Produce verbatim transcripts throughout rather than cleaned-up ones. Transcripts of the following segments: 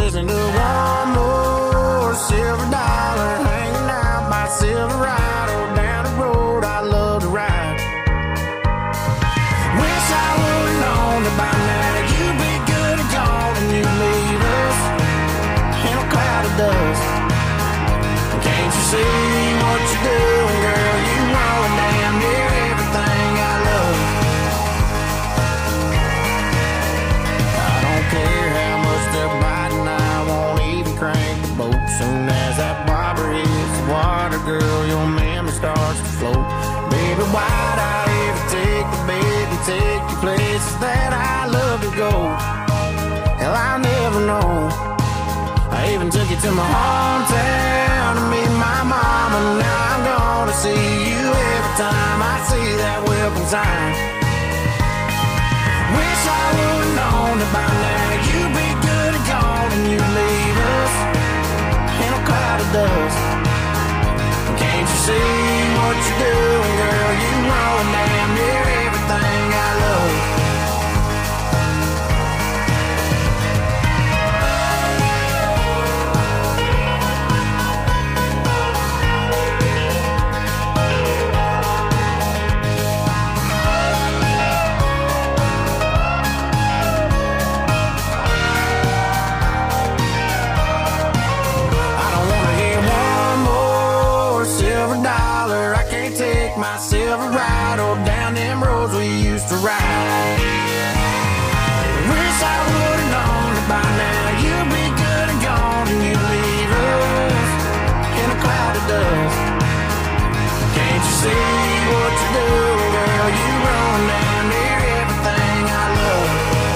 listening to one more silver dollar, hanging out by Silverado, down the road I love to ride. Wish I would've known that by now you'd be good and gone, and you'd leave us in a cloud of dust. Can't you see what you're doing, girl? You ruin damn near everything I love. I don't care how much they're biting, I won't even crank the boat. Soon as that bobber hits the water, girl, your memory starts to float. Baby, why'd I ever take the bait and take you places that I love to go? Hell, I'll never know. I even took you to my hometown to meet my mama. Now I'm gonna see you every time I see that welcome sign. Wish I would've known that by now you'd be good and gone, and you'd leave us in a cloud of dust. Can't you see what you're doing, girl? You ruin damn near everything I love. My Silverado down them roads we used to ride. Wish I would've known that by now you'd be good and gone, and you'd leave us in a cloud of dust. Can't you see what you're doing, girl? You run down near everything I love.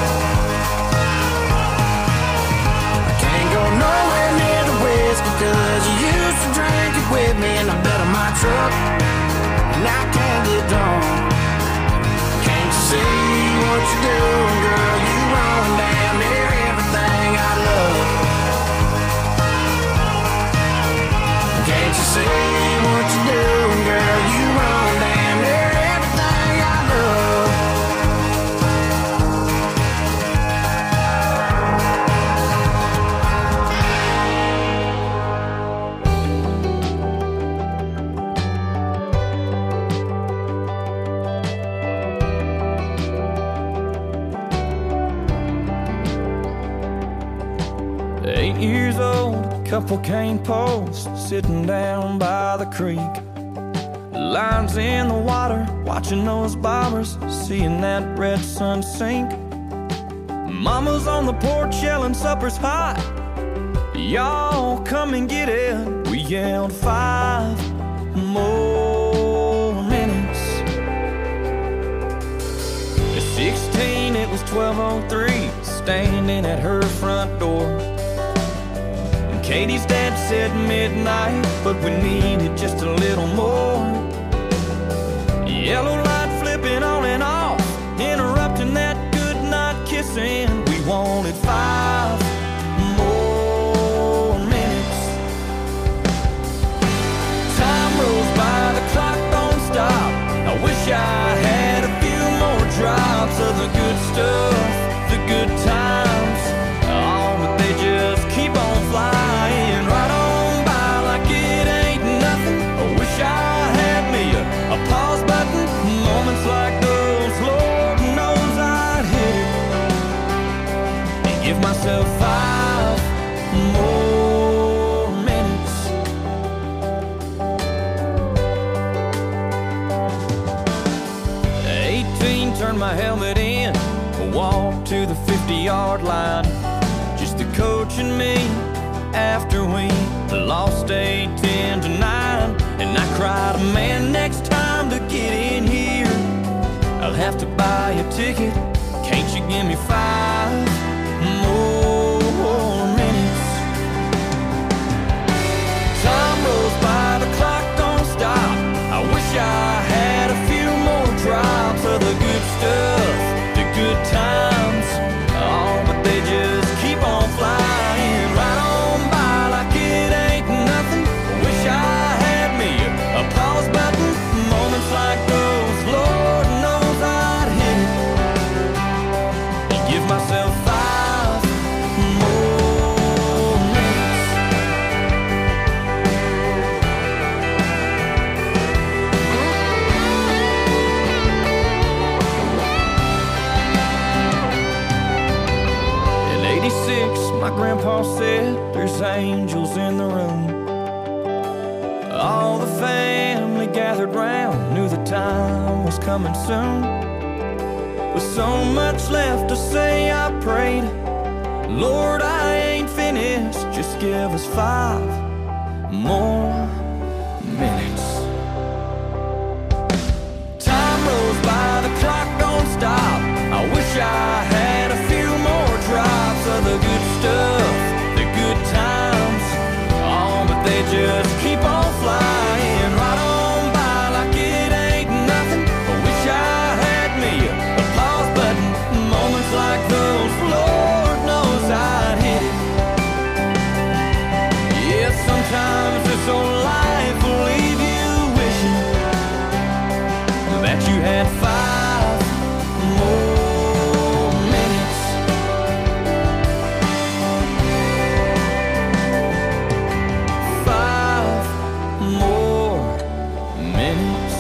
I can't go nowhere near the whiskey, cause you used to drink it with me in the bed of my truck. And I can't get drunk. Can't you see what you're doing, girl? You run damn near everything I love. Can't you see what you're doing, girl? You run damn near everything I love. Eight years old, couple cane posts sitting down by the creek. Lines in the water, watching those bobbers, seeing that red sun sink. Mama's on the porch yelling supper's hot, y'all come and get it. We yelled five more minutes. At sixteen it was twelve oh three, standing at her front door. Katie's dad said midnight, but we needed just a little more. Yellow light flipping on and off, interrupting that good night kissing. We wanted five more minutes. Time rolls by, the clock don't stop. I wish I had a few more drops of the good stuff, the good times. Oh, but they just keep on flying right on by like it ain't nothing. I wish I had me a, a pause button. Moments like those, Lord knows I'd hit it and give myself five more minutes. eighteen, turned my helmet in, walked to the fifty-yard line. Just the coach and me after we lost eight ten to nine. And I cried, man, next time to get in here I'll have to buy a ticket. Can't you give me five more minutes? Time rolls by, the clock don't stop. I wish I had a few more drops of the good stuff, the good times. Oh, but they just keep on flying right on by like it ain't nothing. Wish I had me a pause button. Moments like those, Lord knows I'd hit it and give myself My grandpa said there's angels in the room. All the family gathered round, knew the time was coming soon. With so much left to say, I prayed, Lord, I ain't finished, just give us five more minutes. Time rolls by, the clock don't stop. I wish I had a few more drops of the good stuff, the good times. Oh, but they just keep on flying right on by like it ain't nothing. I wish I had me a pause button. Moments like those, Lord knows I'd hit it. Yeah, sometimes this old life will leave you wishing that you had five more minutes. Five more minutes.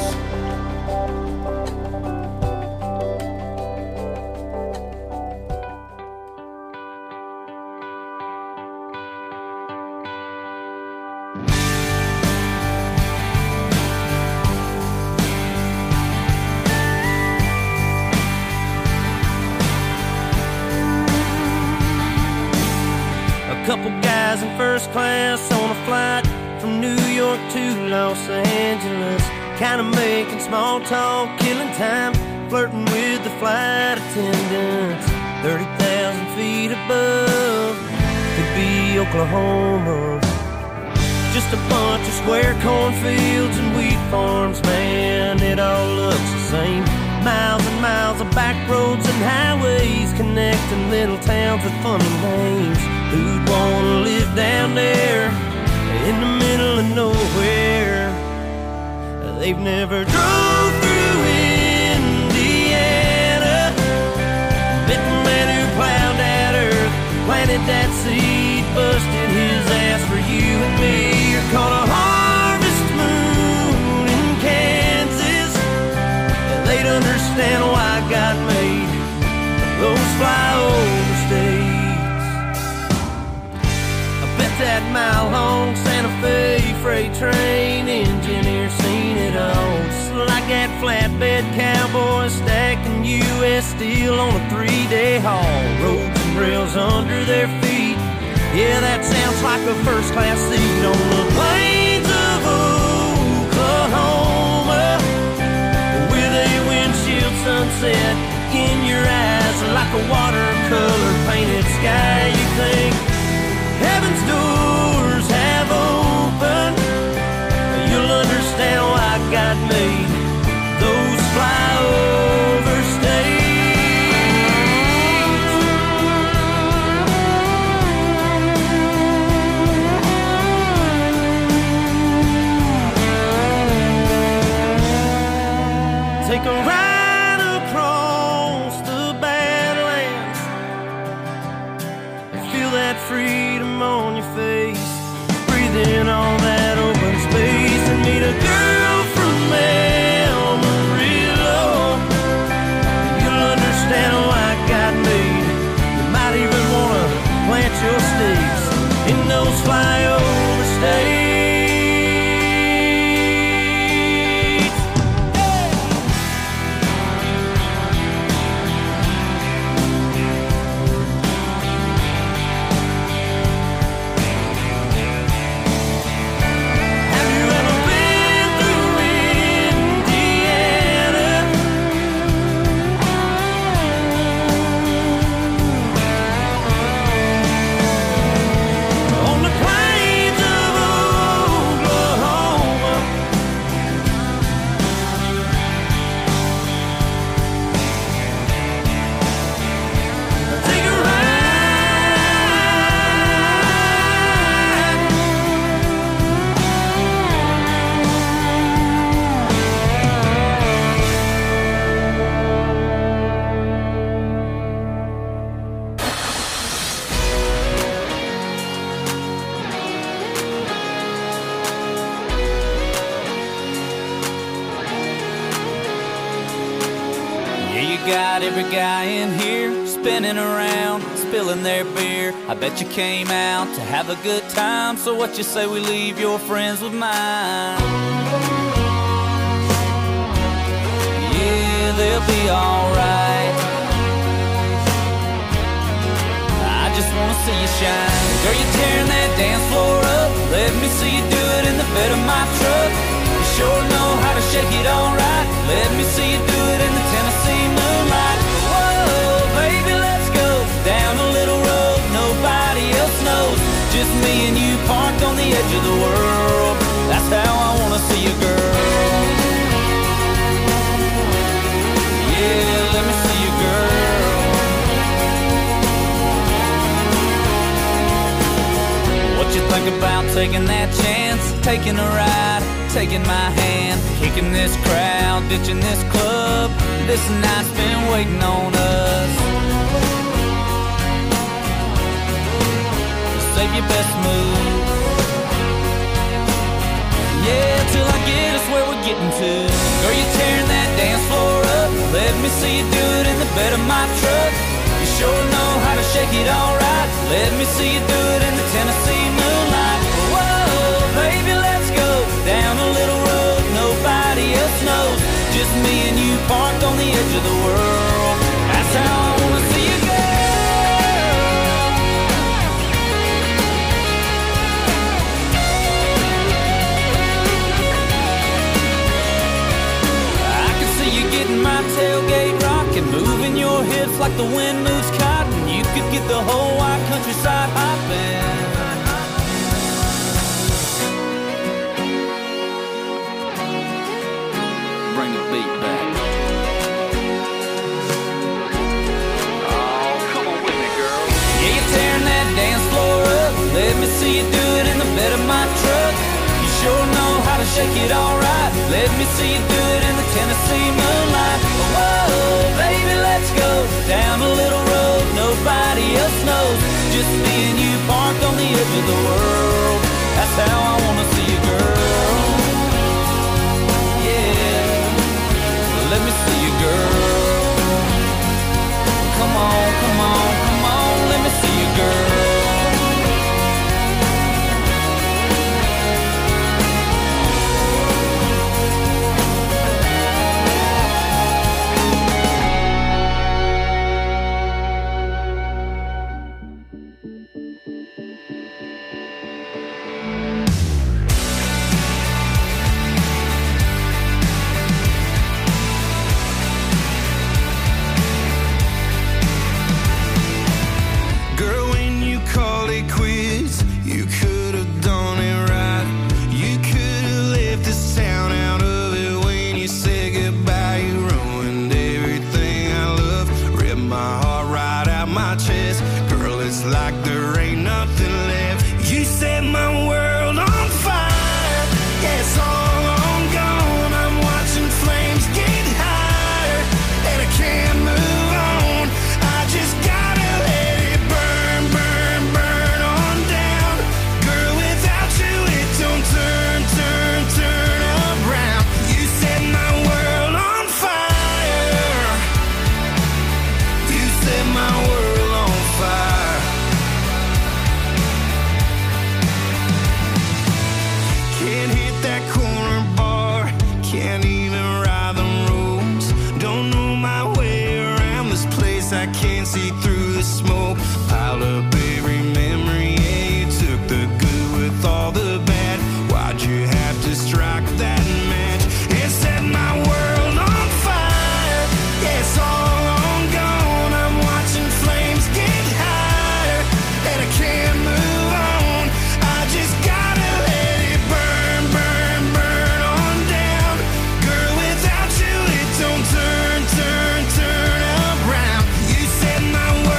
A couple guys in first class on a flight from New York to Los Angeles, kinda making small talk, killing time, flirting with the flight attendants. Thirty thousand feet above, could be Oklahoma. Just a bunch of square cornfields and wheat farms, man, it all looks the same. Miles and miles of back roads and highways connecting little towns with funny names. Who'd wanna live down there in the middle of nowhere? They've never drove through Indiana, met the man who plowed that earth, planted that seed, busted his ass for you and me. You're caught a harvest moon in Kansas. They'd understand why God made those flyover states. I bet that mile-long Santa Fe freight train engineer seen it all. Just like that flatbed cowboy stacking U S steel on a three-day haul. Roads and rails under their feet. Yeah, that sounds like a first-class seat on the plains of Oklahoma, with a windshield sunset in your eyes, like a watercolor painted sky. You think heaven's doors have opened, you'll understand why God made those flyover states. Take a ride across the Badlands and feel that freedom on your face. Breathe in all that open space and meet a girl from Amarillo. You'll understand why God made it. You might even want to plant your stakes in those flyover states. Got every guy in here spinning around, spilling their beer. I bet you came out to have a good time, so what you say we leave your friends with mine? Yeah, they'll be alright. I just wanna see you shine. Girl, you're tearing that dance floor up. Let me see you do it in the bed of my truck. You sure know how to shake it alright. Let me see you do it in the Tennessee moonlight. Whoa, baby, let's go down a little road nobody else knows. Just me and you parked on the edge of the world. That's how I wanna see you, girl. Yeah, let me see you, girl. What you think about taking that chance? Taking a ride, taking my hand, kicking this crowd, ditching this club. This night's been waiting on us. Save your best move. Yeah, till I get us where we're getting to. Girl, you're tearing that dance floor up. Let me see you do it in the bed of my truck. You sure know how to shake it alright. Let me see you do it in the Tennessee moonlight. Whoa, baby, let's go down a little road nobody else knows. Just me and you parked on the edge of the world. That's how I wanna see you, girl. I can see you getting my tailgate rocking, moving your hips like the wind moves cotton. You could get the whole wide countryside hopping. Bring the beat back. Oh, come on with me, girl. Yeah, you're tearing that dance floor up. Let me see you do it in the bed of my truck. You sure know how to shake it alright. Let me see you do it in the Tennessee moonlight. Whoa, baby, let's go down a little road nobody else knows. Just me and you parked on the edge of the world. That's how I wanna see you, girl. Yeah, let me see you, girl. Come on, come on, come on, let me see you, girl. Turn, turn, turn around. You set my world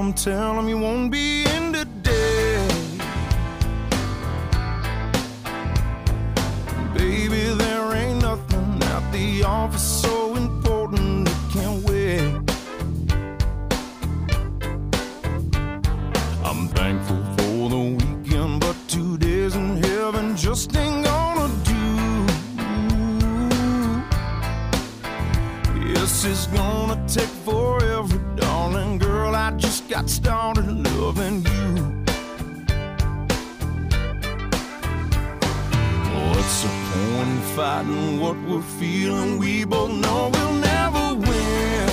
him, tell him you won't be in today. Baby, there ain't nothing at the office so important it can't wait. I'm thankful for the weekend, but two days in heaven just ain't gonna do. Yes, it's gonna take forever, darling girl. I just got started loving you. What's the point in fighting what we're feeling? We both know we'll never win.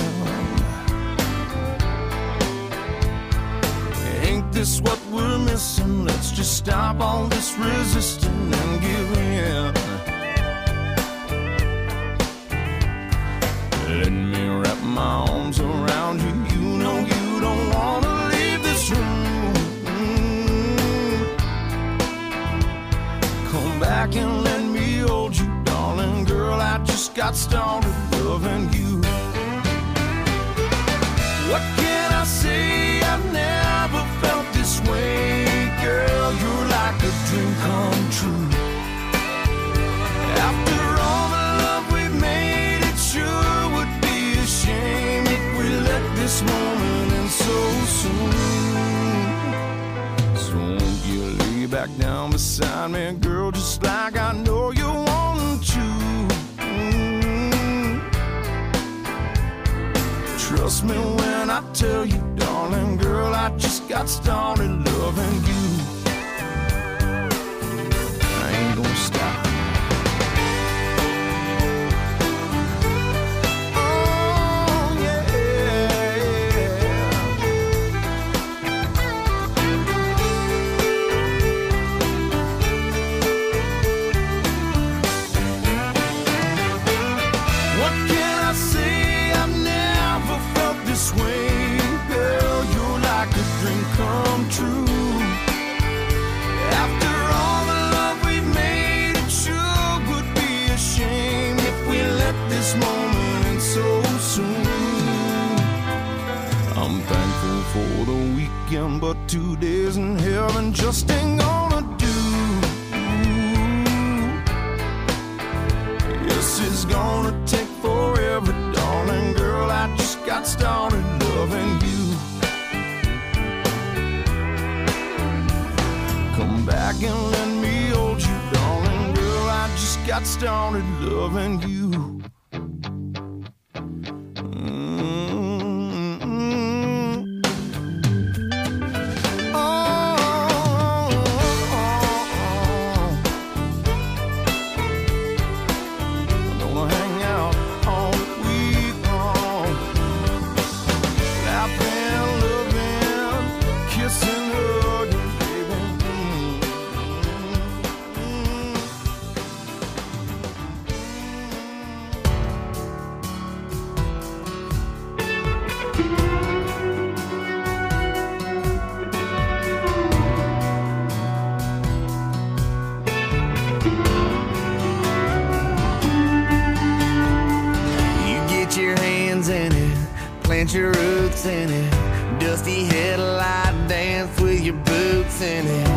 Ain't this what we're missing? Let's just stop all this resisting and give in. Let me wrap my arms around you. You know you don't wanna leave this room. Come back and let me hold you, darling girl. I just got started loving you. What can I say? I've never felt this way, girl. You're like a dream come true. After all the love we've made, it sure would be a shame if we let this moment end so soon. So won't you lay back down beside me, girl, just like I know you want to. Mm. Trust me when I tell you, darling girl, I just got started loving you. I ain't gonna stop. For the weekend, but two days in heaven just ain't gonna do. Yes, it's gonna take forever, darling girl. I just got started loving you. Come back and let me hold you, darling girl. I just got started loving you. Your roots in it, dusty headlight dance with your boots in it.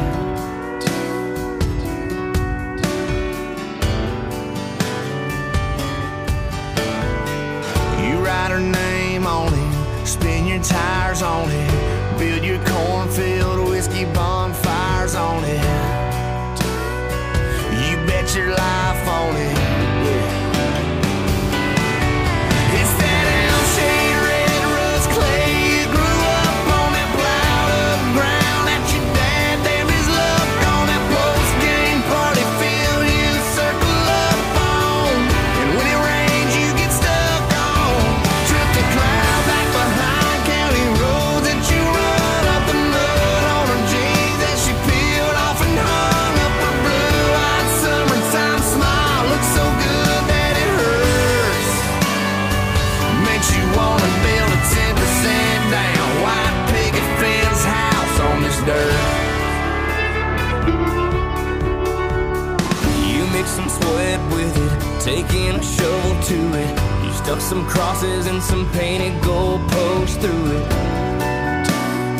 You write her name on it, spin your tires on it, build your cornfield whiskey bonfires on it. You bet your life on it. Yeah. It's that L-shaped taking a shovel to it. You stuck some crosses and some painted goalposts through it.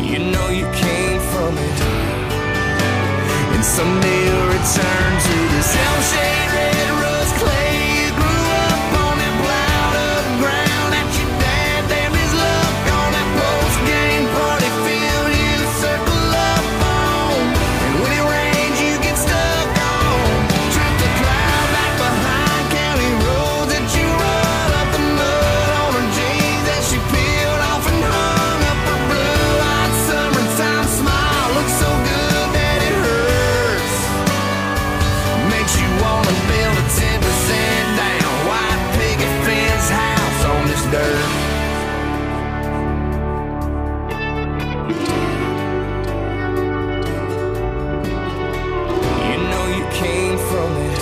You know you came from it, and someday you'll return to this Elm-shaped red rust clay. You grew up on that plowed up ground that your dad damned his luck on that post-game party field you circle up on. And when it rains you get stuck on. Trip the cloud back behind county roads that you run up the mud on her jeans that she peeled off and hung up her blue-eyed summertime smile. Looks so good that it hurts. Makes you wanna build a ten percent down white picket fence house on this dirt. You know you came from it,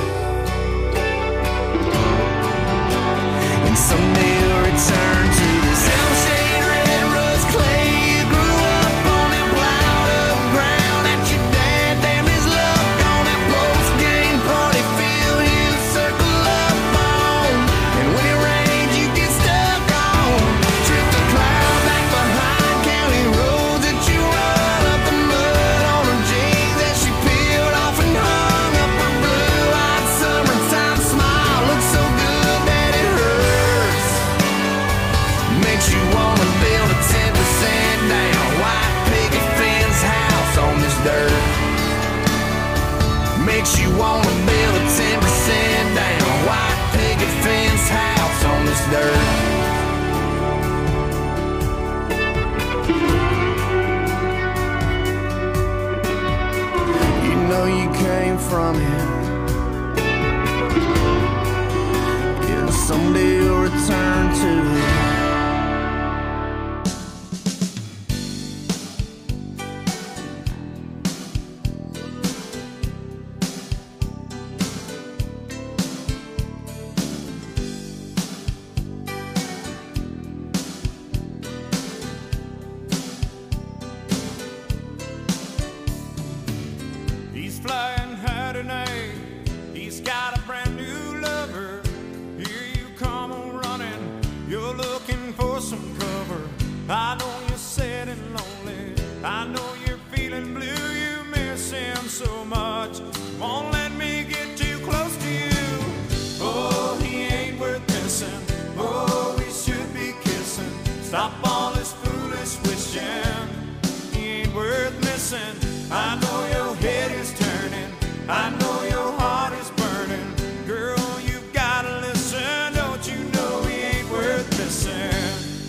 and someday you'll return to this Elm-shaped red rust clay. You grew up on that plowed up ground that your dad damned his luck on that post-game party field you circle up on. And when it rains you get stuck on. Trip the cloud back behind county roads that you run up the mud on her jeans that she peeled off and hung up her blue-eyed summertime smile. Looks so good that it hurts. Makes you wanna build a ten percent down white picket fence house on this dirt. Makes you wanna build a ten percent down white picket fence house on this dirt. You know you came from it, yeah, someday you'll return to it. He's flying high tonight. He's got a brand new lover. Here you come on running. You're looking for some cover. I know you're sad and lonely. I know you're feeling blue. You miss him so much. Won't let me get too close to you. Oh, he ain't worth missing. Oh, we should be kissing. Stop all this foolish wishing. He ain't worth missing. I know your head is turning. I know your heart is burning. Girl, you've gotta listen. Don't you know he ain't worth missing?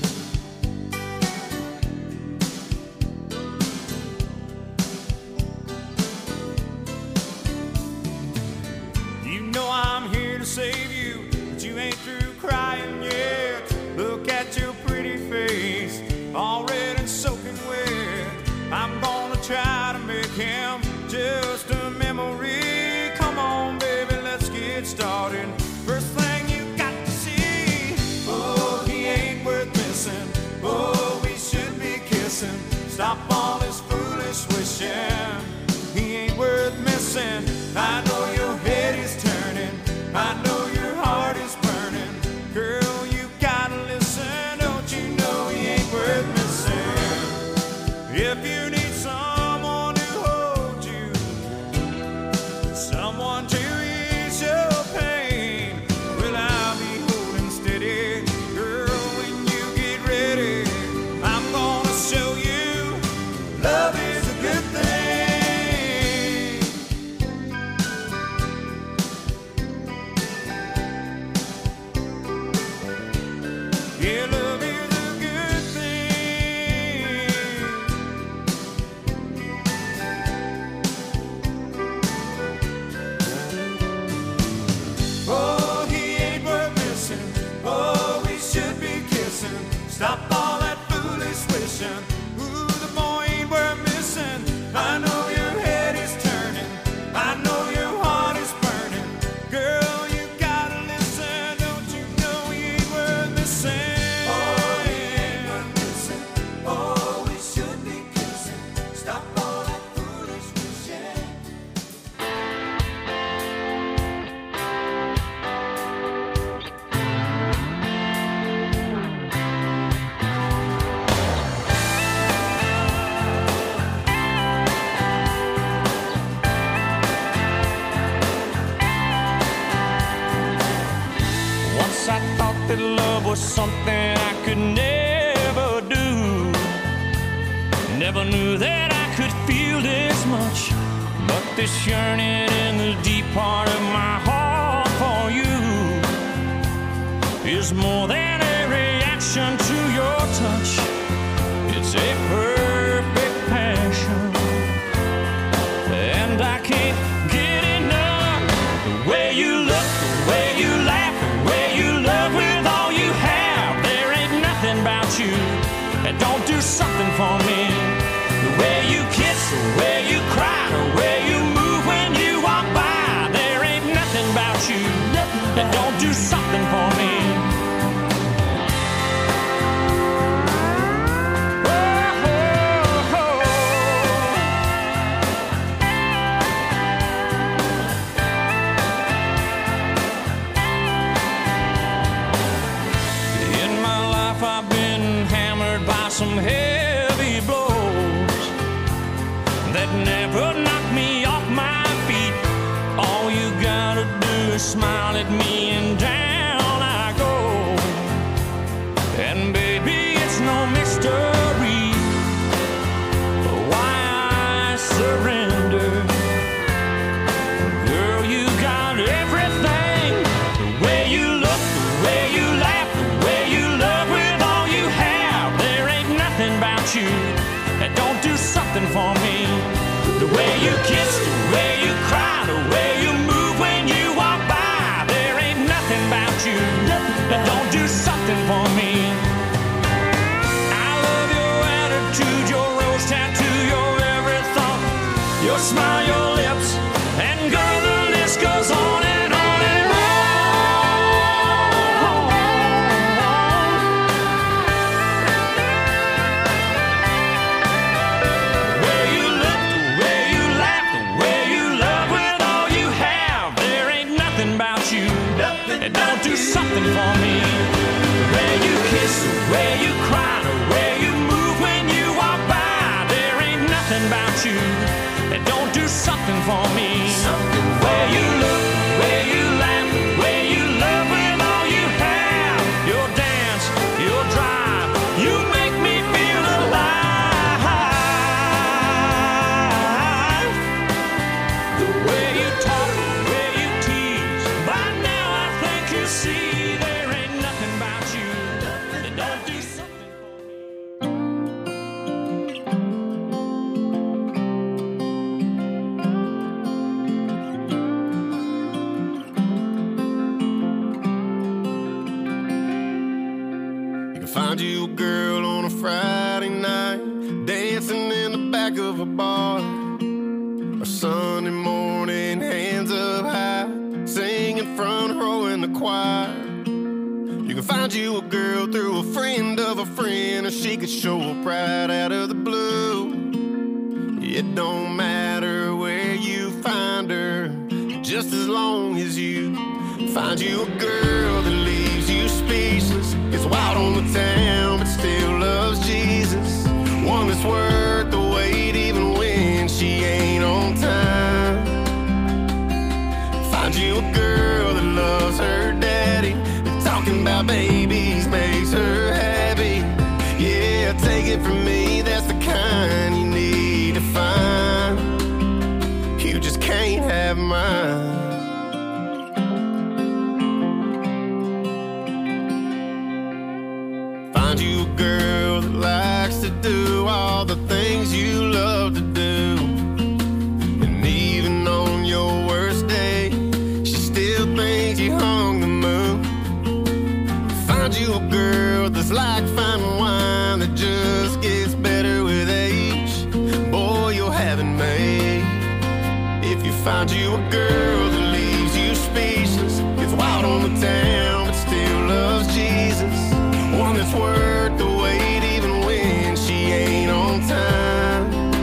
You know I'm here to save you, but you ain't through crying yet. Look at your pretty face, all red and soaking wet. I'm gonna try to make him just a memory. Come on, baby, let's get started. First thing you got to see. Oh, he ain't worth missing. Oh, we should be kissing. Stop all this foolish wishing. He ain't worth missing. I know your head is turning. I know your heart is burning. Girl, you gotta listen. Don't you know he ain't worth missing? If you need someone to hold you, someone to ease your pain, well, I'll be holding steady. Girl, when you get ready, I'm gonna show you love is a good thing. once I thought that love was something I could never do. Never knew that I could feel this much, but this yearning in the deep part of my heart for you is more than a reaction to your touch. It's a perfect passion, and I can't get enough. The way you look, the way you laugh, the way you love with all you have. There ain't nothing about you that don't do something for me. The way you kiss, the way you cry, the way you move when you walk by. There ain't nothing about you that don't do something for me. Some heavy blows that never knock me off my feet. All you gotta do is smile at me and down I go. And baby, it's no mystery why I surrender. Girl, you got everything. The way you look, the way you laugh, the way you love with all you have. There ain't nothing about you that don't do something for me. The way you kiss, the way you cry, the way you move when you walk by. There ain't nothing about you that don't do something for me. I love your attitude, your rose tattoo, your every thought, your smile, your lips, and girl, the list goes on and on and on. The way you look, the way you laugh, the way you love with all you have. There ain't nothing about you that don't do something for me. The way you kiss, the way you cry, the way you move when you walk by. There ain't nothing about you that don't do something for me. Something the way you look, the way you laugh, the way you love with all you have. Your dance, your drive, you make me feel alive. The way you talk, the way you tease. By now I think you see there ain't nothing about you that don't do something for me. You can find you a girl on a Friday night, dancing in the back of a bar. Or Sunday morning, hands up high, singing front row in the choir. You can find you a girl through a friend of a friend, or she could show up right out of the blue. It don't matter where you find her, just as long as you find you a girl that leaves you speechless. Gets wild on the town, but still loves Jesus. One that's worth the wait, even when she ain't on time. Find you a girl that loves her daddy, and talking about babies makes her happy. Yeah, take it from me, that's the kind you need to find. You just can't have mine. Find you a girl that likes to do all the things you love to do. And even on your worst day, she still thinks you hung the moon. Find you a girl that's like fine wine that just gets better with age. Boy, you'll have it made. If you find you a girl that leaves you speechless, gets wild on the town but still loves Jesus. One that's worth the wait, even when she ain't on time.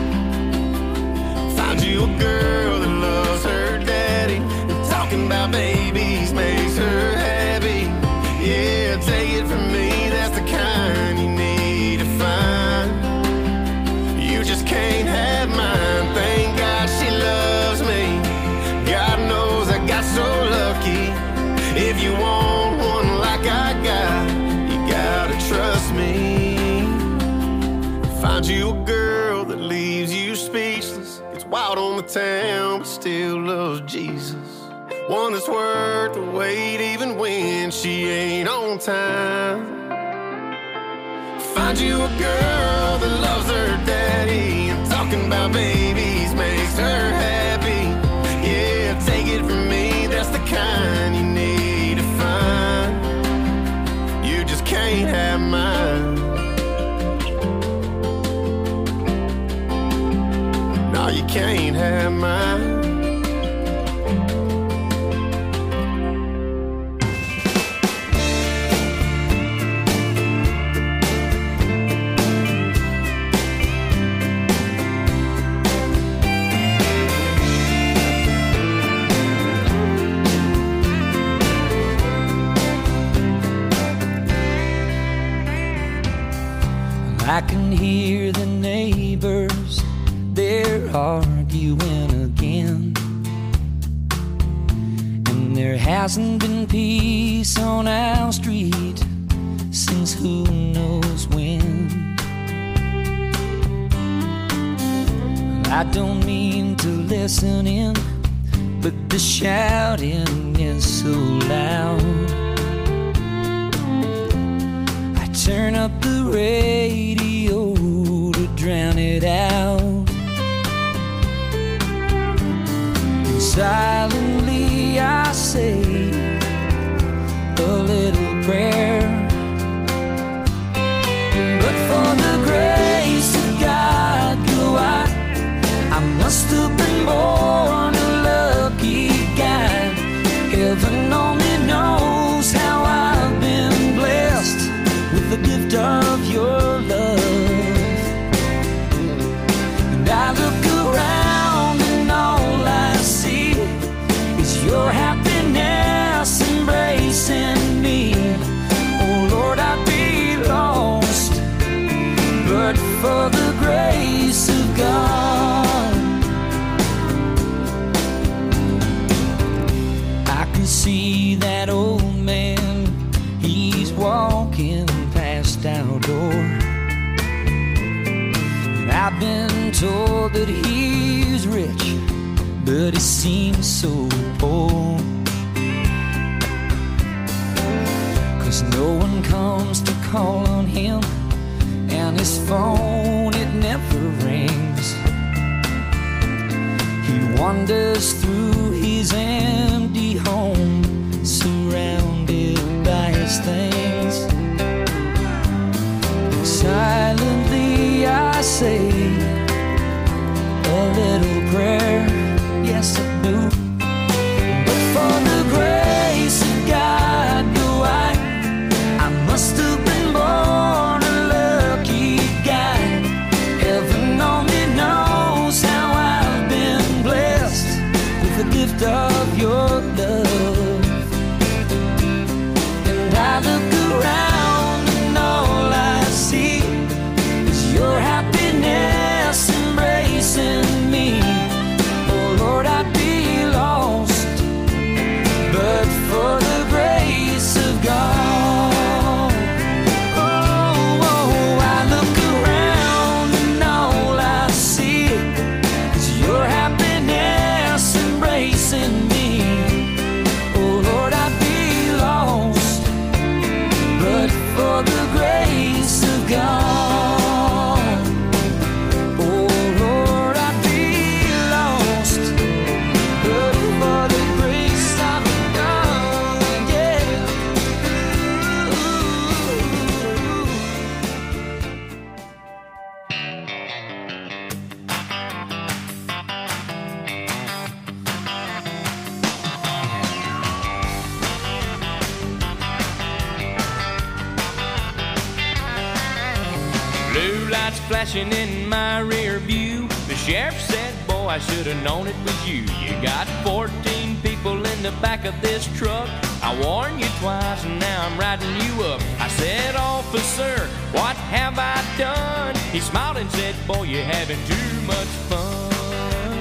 Find you a girl that loves her daddy, and talking about babies makes her happy. Yeah, take it from me, that's the kind you need to find. You just can't have mine. Thank God she loves me. God knows I got so lucky. If you want town but still loves Jesus. One that's worth the wait even when she ain't on time. Find you a girl that loves her daddy and talking about babies makes her happy. Yeah, take it from me, that's the kind you need to find. You just can't have mine. No, you can't have mine. I can hear the neighbors, they're arguing again. And there hasn't been peace on our street since who knows when. I don't mean to listen in, but the shouting is so loud. I turn up the radio to drown it out. And silently I say a little prayer. But for the grace of God, go I, I must have been born a lucky guy. Heaven only knows how I've been blessed with the gift of your love. And I look around and all I see is your happiness embracing me. Oh Lord, I'd be lost but for the grace of God. I can see that old man, he's walking past our door. I've been told that he's rich, but he seems so poor. 'Cause no one comes to call on him, and his phone, it never rings. He wanders through his empty home, surrounded by his things. Silently I say a little prayer, yes I do. But for the grace of God, do I, I must have been born a lucky guy. Heaven only knows how I've been blessed with the gift of your love. And I look around and all I see is your happiness embracing me. Oh Lord, I'd be lost but for the grace of God. Oh, oh, I look around and all I see is your happiness embracing me. Oh Lord, I'd be lost but for the grace of God. Oh Lord, I'd be lost but for the grace of God. Yeah. Blue lights flashing in my rear view. The sheriff said, boy, I should have known it was you. You got fourteen people in the back of this truck. I warned you twice and now I'm riding you up. I said, officer, what have I done? He smiled and said, boy, you're having too much fun.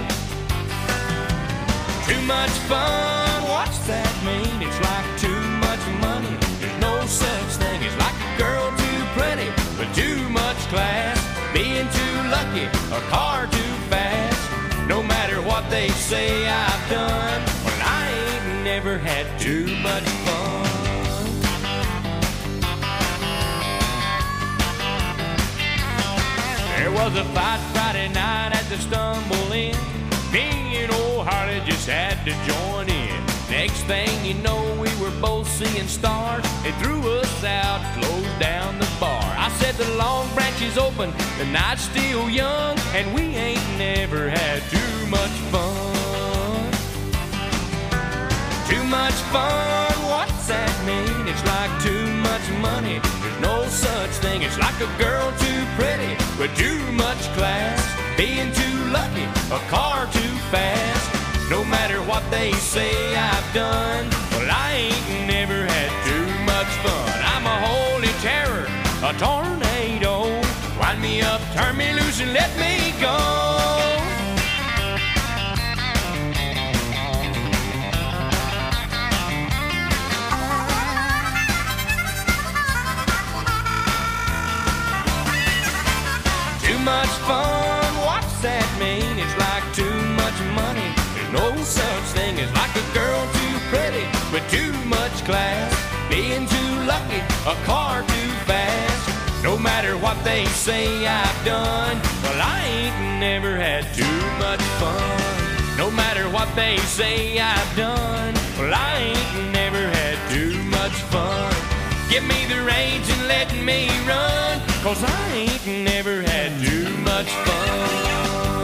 Too much fun, what's that mean? It's like too much money. There's no such thing as like a girl too pretty but too much class, being too lucky, a car too fast. No matter what they say I've done. Well, I ain't never had too much fun. There was a fight Friday night at the Stumble Inn. Me and old Harley just had to join in. Next thing you know, we were both seeing stars. They threw us out, closed down the bar. I said the Long Branch is open, the night's still young, and we ain't never had too much fun. Too much fun, what's that mean? It's like too much money. There's no such thing. It's like a girl too pretty with too much class, being too lucky, a car too fast. No matter what they say I've done, well, I ain't never had too much fun. I'm a holy terror, a tornado. Wind me up, turn me loose, and let me go. Too much fun, what's that mean? It's like too much money. There's no such thing as like a girl too pretty with too much class, being too lucky, a car too fast. No matter what they say I've done, well, I ain't never had too much fun. No matter what they say I've done, well, I ain't never had too much fun. Give me the reins and let me run, 'cause I ain't never had too much fun.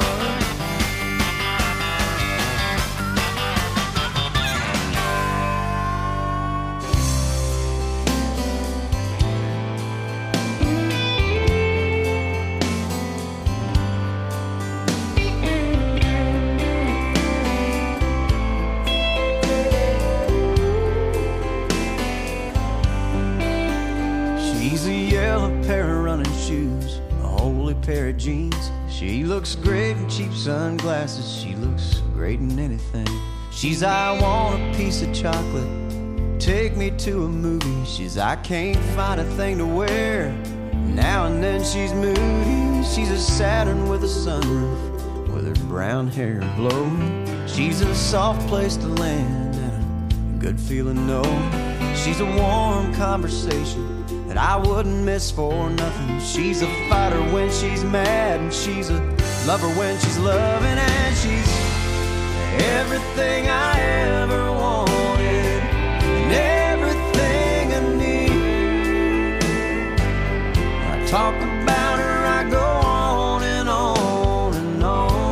Pair of jeans. She looks great in cheap sunglasses. She looks great in anything. She's I want a piece of chocolate, take me to a movie. She's I can't find a thing to wear. Now and then she's moody. She's a Saturn with a sunroof, with her brown hair blowing. She's a soft place to land and a good feeling no. She's a warm conversation that I wouldn't miss for nothing. She's a fighter when she's mad, and she's a lover when she's loving, and she's everything I ever wanted and everything I need. When I talk about her, I go on and on and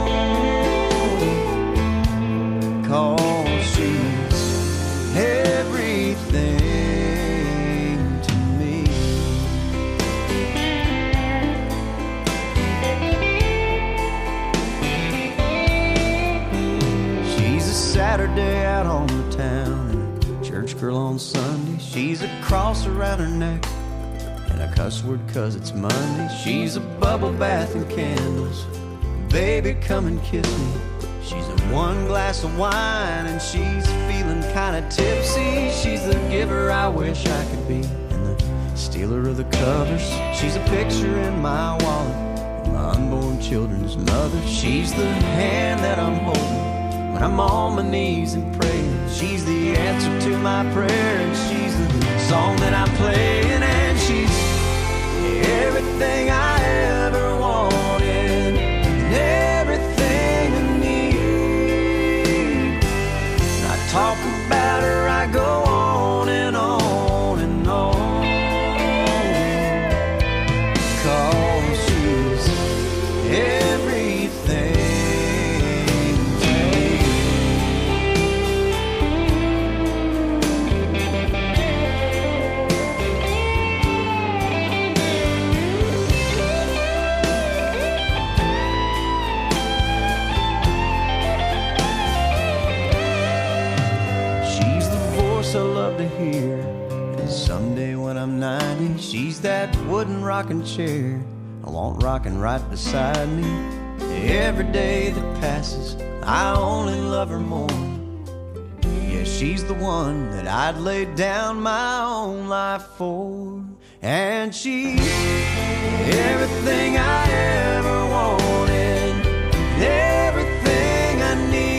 on, 'cause she's everything. Saturday out on the town, and a church girl on Sunday. She's a cross around her neck and a cuss word 'cause it's Monday. She's a bubble bath and candles, baby come and kiss me. She's a one glass of wine and she's feeling kinda tipsy. She's the giver I wish I could be, and the stealer of the covers. She's a picture in my wallet, my unborn children's mother. She's the hand that I'm holding when I'm on my knees and praying. She's the answer to my prayer, and she's the song that I'm playing, and she's everything I ever wanted and everything I need. When I talk about her, I go on and on and on, 'cause she's everything. To hear, and someday when I'm ninety, she's that wooden rocking chair I want rocking right beside me. Every day that passes, I only love her more. Yeah, she's the one that I'd lay down my own life for, and she's everything I ever wanted, everything I need.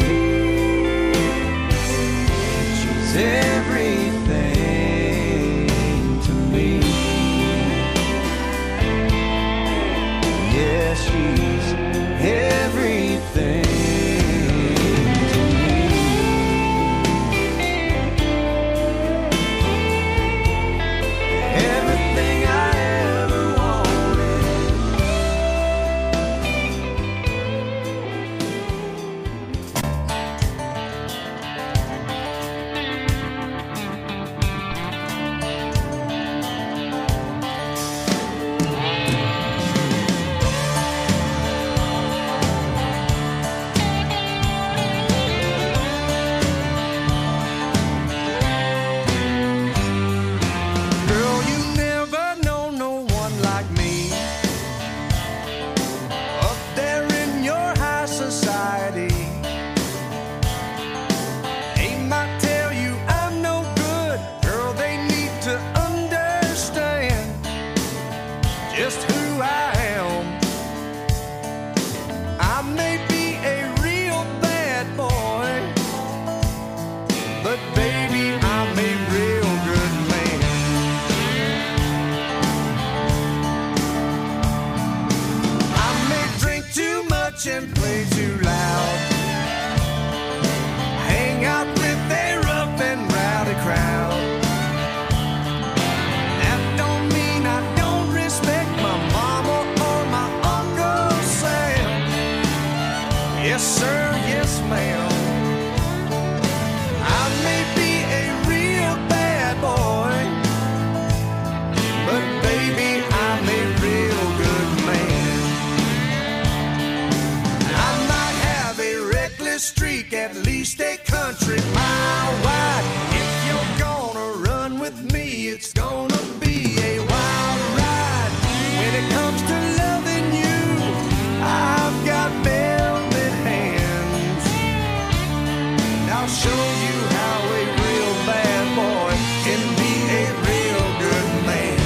it's gonna be a wild ride. When it comes to loving you, I've got velvet hands. And I'll show you how a real bad boy can be a real good man.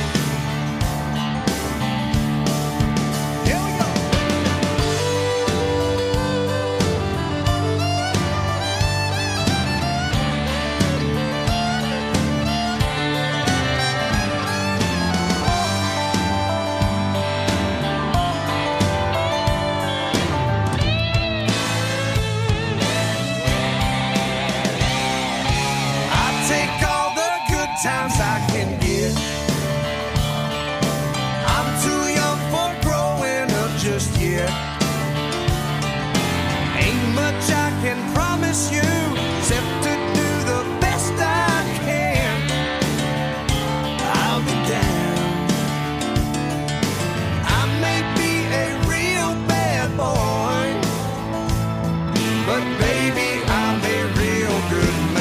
Here we go. Times I can get. I'm too young for growing up just yet. Ain't much I can promise you except to do the best I can. I'll be down. I may be a real bad boy, but baby, I'm a real good man.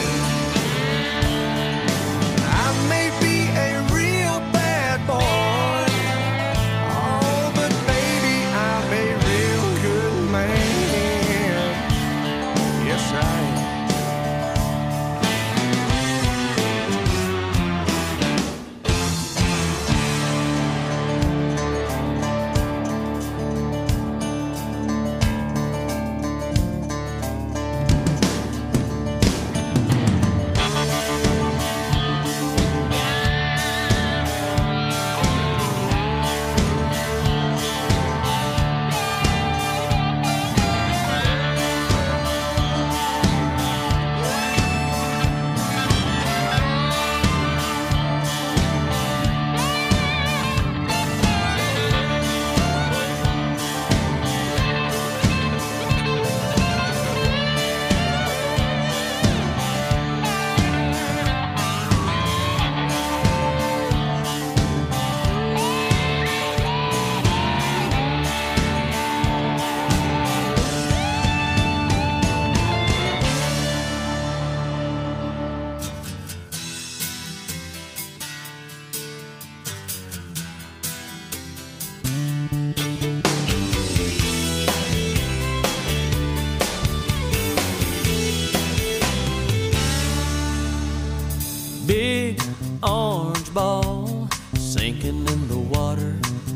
Big orange ball sinking in the water,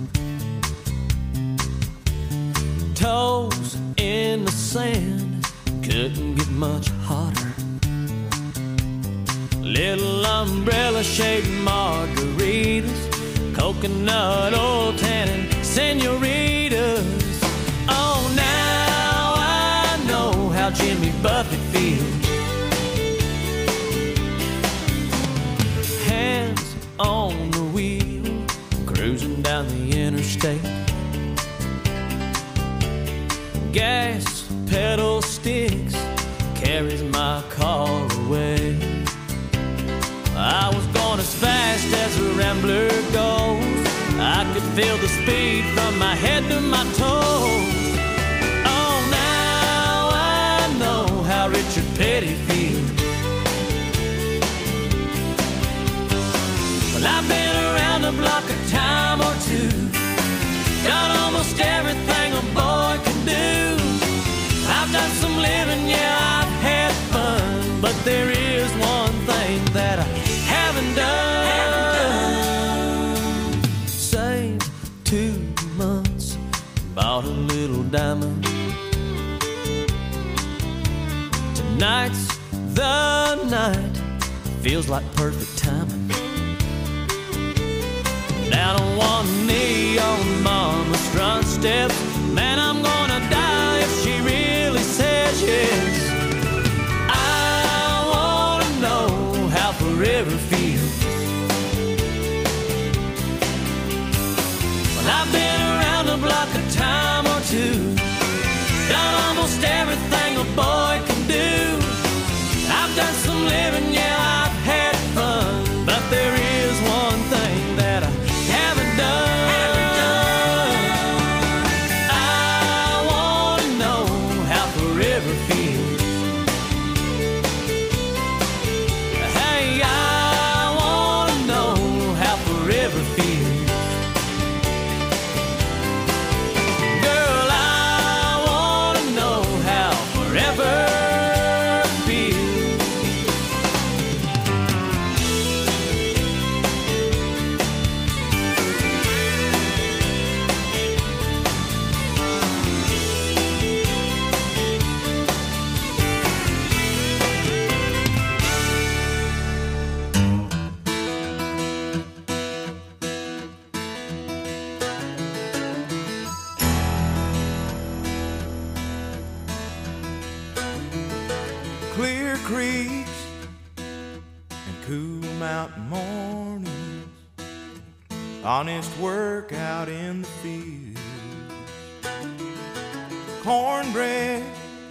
toes in the sand, couldn't get much hotter. Little umbrella-shaped margaritas, coconut oil tannin senoritas. Oh, now I know how Jimmy Buffett feels. Hands on the wheel, cruising down the interstate. Gas pedal sticks, carries my car away. I was going as fast as a rambler goes. I could feel the speed from my head to my toes. Oh, now I know how Richard Petty feels. Well, I've been around the block a time or two, done almost everything a boy can do. I've done some living, yeah, I've had fun, but there is one thing that I haven't done. Haven't done. Saved two months, bought a little diamond. Tonight's the night, feels like perfect timing. Down on one knee on Mama's front steps, man, I'm gonna die if she really says yes. I wanna know how forever feels. Well, I've been around the block a time or two, done almost everything a boy can do. I've done some living, yeah, I've had fun, but there is one thing that I haven't done. Haven't done. I wanna know how forever feels. Hey, I creeks and cool mountain mornings, honest work out in the field, cornbread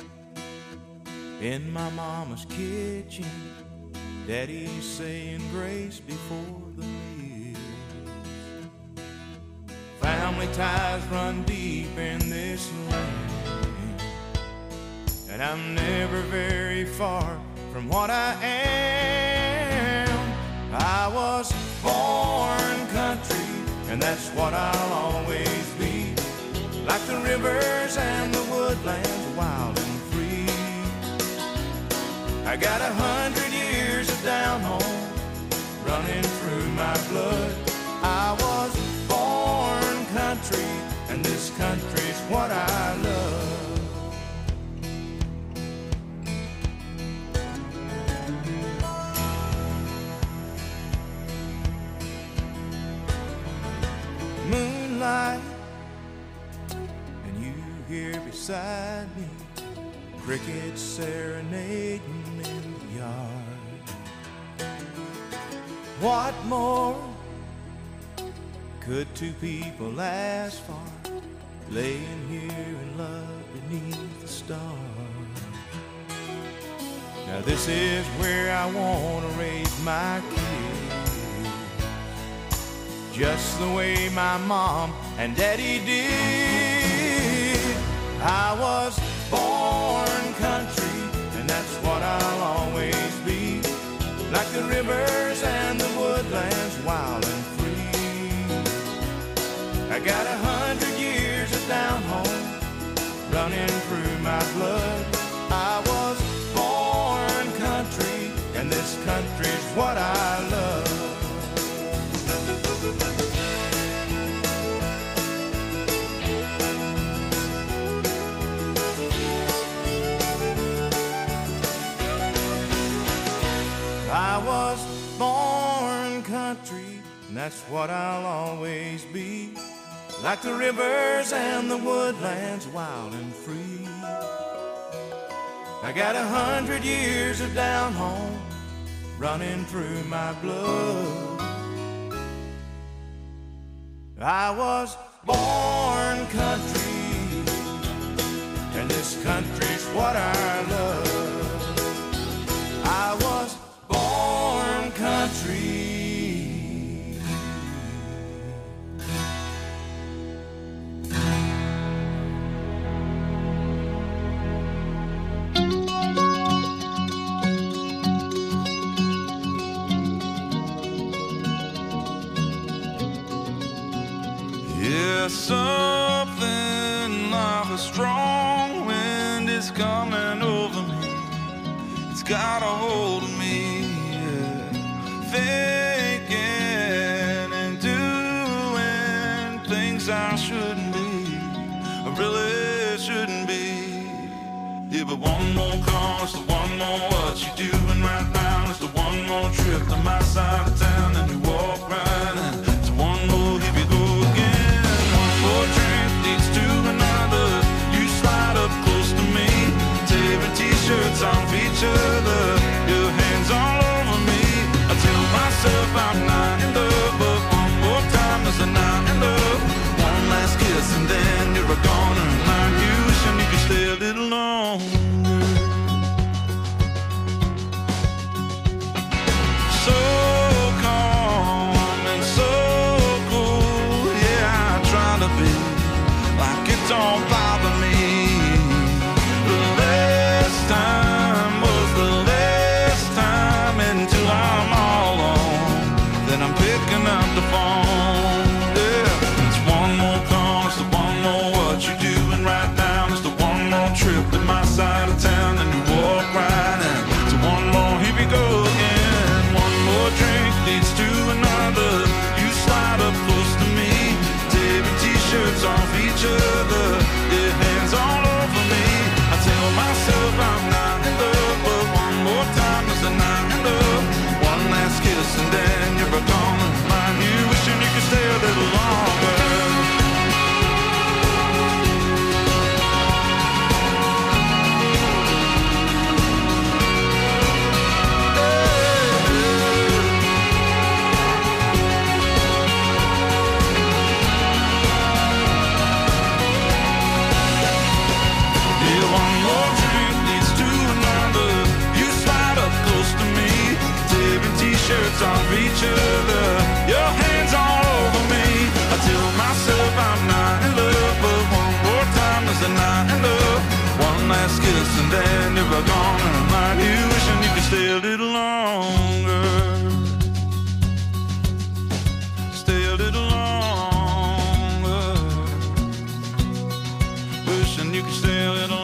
in my mama's kitchen, Daddy's saying grace before the meal. Family ties run deep in this land, and I'm never very far from what I am. I was born country, and that's what I'll always be, like the rivers and the woodlands, wild and free. I got a hundred years of down home running through my blood. I was born country, and this country's what I love. Moonlight, and you here beside me, crickets serenading in the yard. What more could two people ask for, laying here in love beneath the stars? Now this is where I want to raise my kids, just the way my mom and daddy did. I was born country, and that's what I'll always be, like the rivers and the woodlands, wild and free. I got a hundred years of down home running through my blood. I was born country, and this country's what I love. I was born country, and that's what I'll always be, like the rivers and the woodlands, wild and free. I got a hundred years of down home running through my blood. I was born country, and this country's what I love. I was born country. Yeah, something like a strong wind is coming over me. It's got a hold of me, yeah. Thinking and doing things I shouldn't be, I really shouldn't be. Yeah, but one more call, it's the one more what you doing right now. It's the one more trip to my side of town, and you walk right in. It's one more, here we go again. One more drink leads to another. You slide up close to me, tearing t-shirts off each other, your hands all over me. I tell myself I'm not in love, but one more time is a not in love. One last kiss and then you're a goner, and I'm you wishing you could stay a little longer. So calm and so cool, yeah, I try to be like it don't bother me. The last time was the last time, until I'm all alone, then I'm picking up the phone. Yeah, it's one more call, it's the one more what you doing right now. It's the one more trip to my side of town, and you walk right in. It's one more, here we go again. One more drink leads to another. You slide up close to me, tearing t-shirts off each other, your hands all over me. I tell myself I'm not in love, but one more time is a not in love. One last kiss and then you're a gone. Mind you wishing you could Your hands all over me. I tell myself I'm not in love, but one more time is a night in love. One last kiss and then you're gone, and I'm like you wishing you could stay a little longer. Stay a little longer. Wishing you could stay a little longer.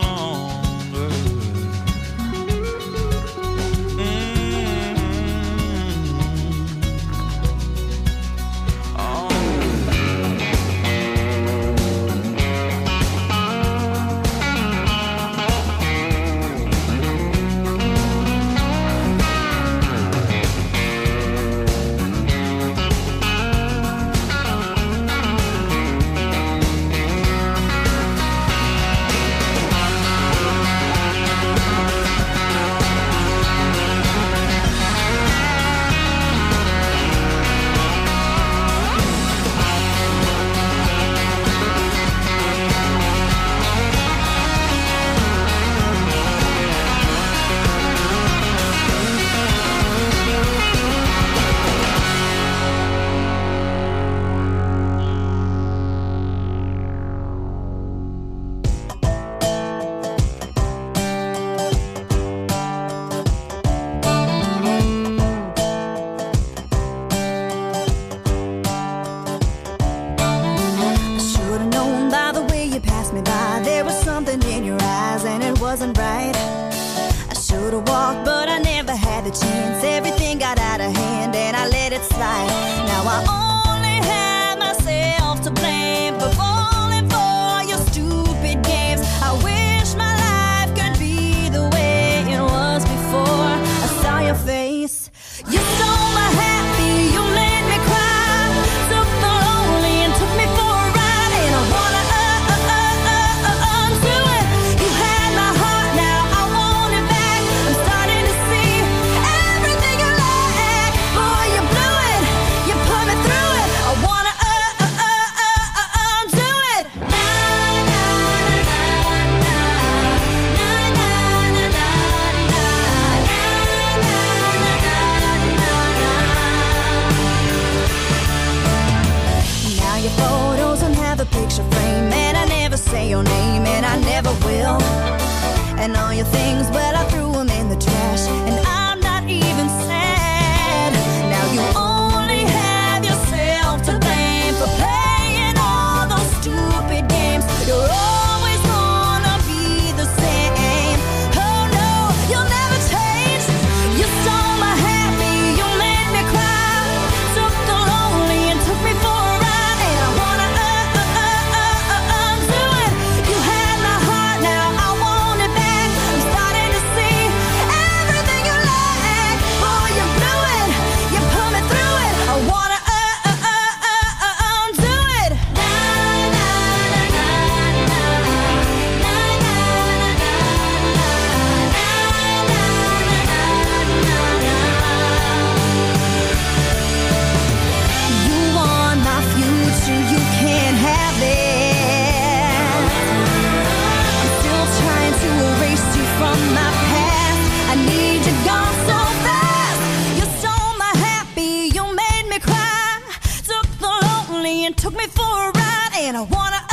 Took me for a ride and I wanna